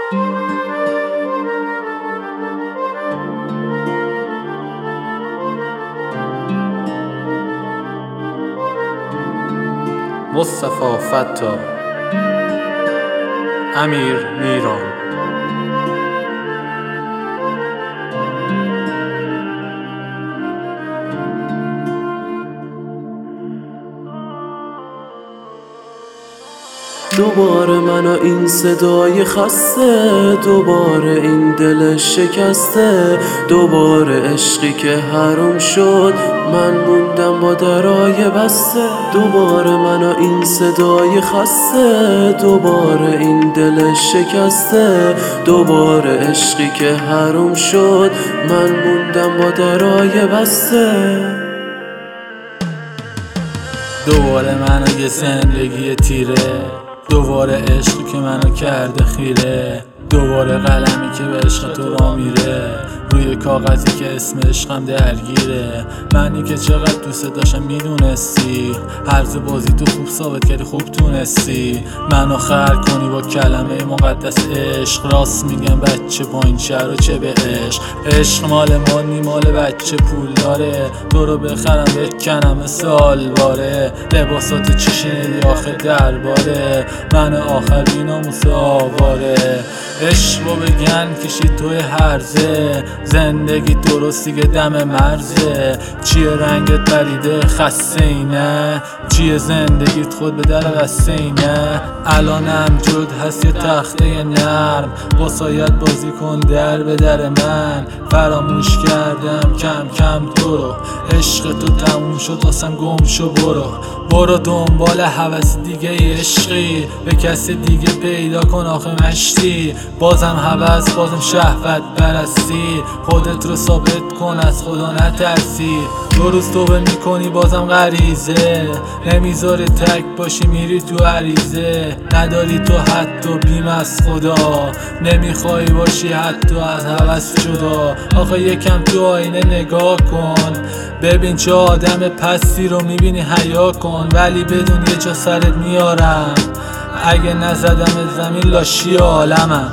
مصطفی فتاح، امیر میران. دوباره من و این صدای خسته، دوباره این دل شکسته، دوباره عشقی که حروم شد من موندم با درای بسته. دوباره من و این صدای خسته، دوباره این دل شکسته، دوباره عشقی که حروم شد من موندم با درای بسته. دوباره منو یه زندگی تیره، دوباره عشقی که منو کرده خیره، دوباره قلمی که به عشق تو را میره، روی کاغذی که اسم عشقم درگیره. منی که چقدر دوست داشتم میدونستی، هرز بازی تو خوب ثابت کردی، خوب تونستی منو خر کنی با کلمه مقدس عشق. راست میگم بچه پایین شهر و چه به عشق، عشق مال ما نی مال بچه پول داره، تو رو بخرم بکنم سال باره. لباسات چی شنیدی آخه درباره من آخری ناموس آواره. عشق رو بگن کشید توی هرزه، زندگی درستی که دم مرزه. چیه رنگت بریده خسته اینه، چیه زندگیت خود به در قصه اینه. الانم جد هست یه تخته نرم، با سایت بازی کن در به در من. فراموش کردم کم کم تو رو، عشق تو تموم شد واسم گم شو. برو دنبال هوس دیگه عشقی، به کسی دیگه پیدا کن آخه مشتی. بازم هوس بازم شهوت برستی، خودت رو ثابت کن از خدا نترسی. دو روز توبه میکنی بازم غریزه، نمیذاره تک باشی میری تو عریضه. نداری تو حتی بیم از خدا، نمیخوای باشی حتی از هوس جدا. آخه یکم تو آینه نگاه کن، ببین چه آدم پستی رو میبینی حیا کن. ولی بدون یه جا سرت میارم، اگه نزدم زمین لاشی عالمم.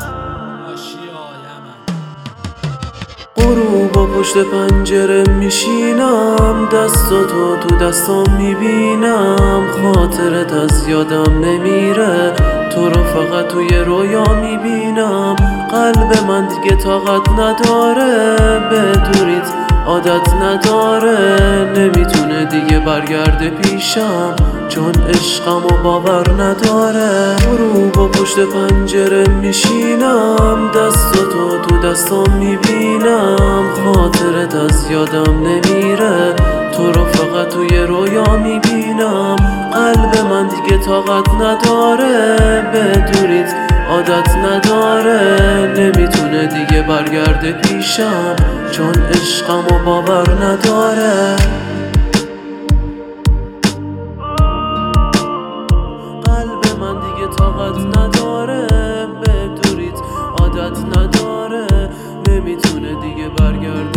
غروب و پشت پنجره میشینم، دستاتو تو دستام میبینم. خاطرت از یادم نمیره، تو رو فقط توی رویا میبینم. قلب من دیگه طاقت نداره، بدونید عادت نداره. نمیتونه دیگه برگرده پیشم، چون عشقم و باور نداره. غروب و پشت پنجره میشینم، دستاتو تو دستام میبینم. خاطرت از یادم نمیره، تو رو فقط توی رویا میبینم. قلب من دیگه طاقت نداره، بدونید عادت نداره. نمیتونه دیگه برگرده پیشم، چون عشقم و باور نداره. قلب من دیگه طاقت نداره، بدونید عادت نداره. نمیتونه دیگه برگرده